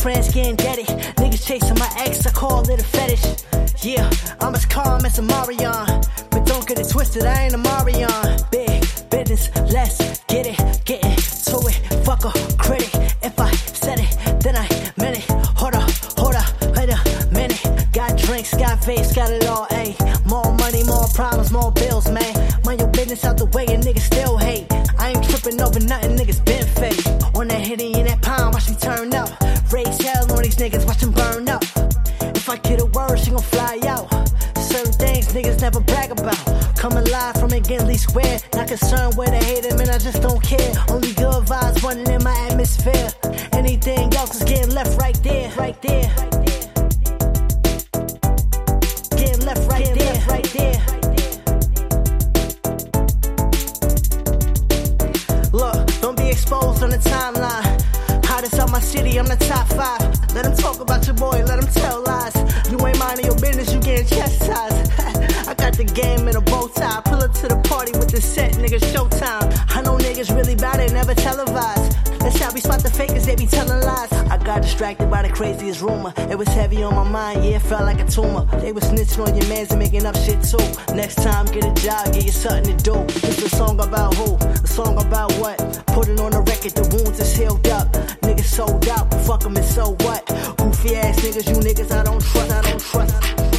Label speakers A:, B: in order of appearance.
A: friends getting deaded. Niggas chasing my ex, I call it a fetish. Yeah, I'm as calm as a Marion, but don't get it twisted, I ain't a Marion. Big business, let's get it, getting to it. Fuck a critic, if I said it, then I meant it. Hold up, wait a minute. Got drinks, got vapes, got it all, ayy. More money, more problems, more bills, man. Mind your business out the way and niggas still hate. I ain't tripping over nothing, niggas been fake. On that hitty in that pound, watch me turn up. Raise hell on these niggas, watch them burn up. If I get a word, she gon' fly out. Certain things niggas never brag about. Coming live from Gately Square. Not concerned with the hater, man, I just don't care. Only good vibes running in my atmosphere. Anything else is getting left right there, right there. Getting left right there, right there. Look, don't be exposed on the timeline. Hottest out my city, I'm the top 5. Let them talk about your boy, let them tell lies. You ain't minding your business, you getting chastised. I got the game in a bow tie. Pull up to the party with the set, nigga, showtime. I know niggas really bout it, never televised. That's how we spot the fakers, they be telling lies. I got distracted by the craziest rumor. It was heavy on my mind, yeah, it felt like a tumor. They was snitching on your mans and making up shit too. Next time, get a job, get you something to do. It's a song about who? A song about what? Put it on the record, the wounds is healed up. Niggas sold out, fuck them and so what? Goofy ass niggas, you niggas I don't trust.